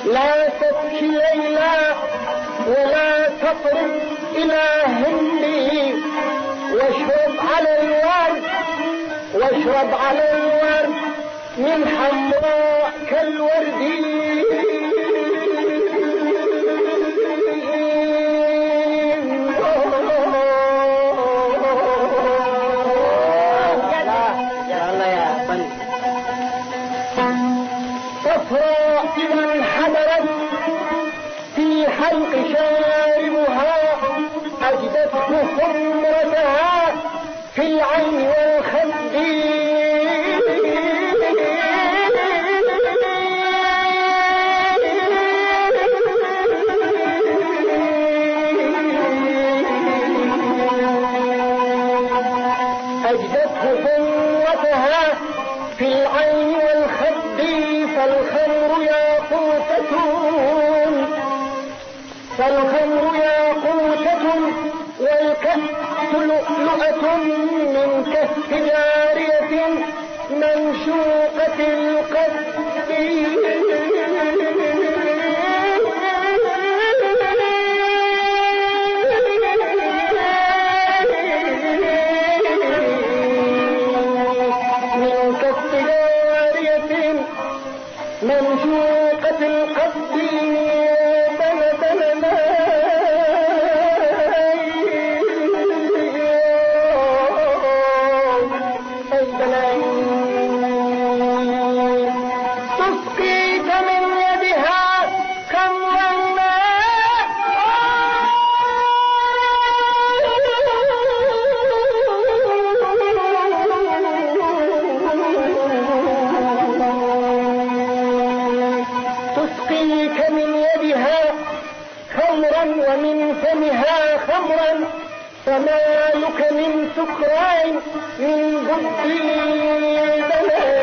لا تبكي ليلى ولا تطرب إلى هندي، واشرب على الورد من حمراء كالورد. صفراء إذا انحدرت في حلق شاربها، أجدته حمرتها في العين والخد. أجدته حمرتها في العين والخد، فالخمر ياقوتة والكأس لؤلؤة من كف جارية منشوقة القد. منشوقة القد تسقيك من يدها خمرا تسقيك من يدها خمرا ومن فمها خمرا، فما لك من سكران من بد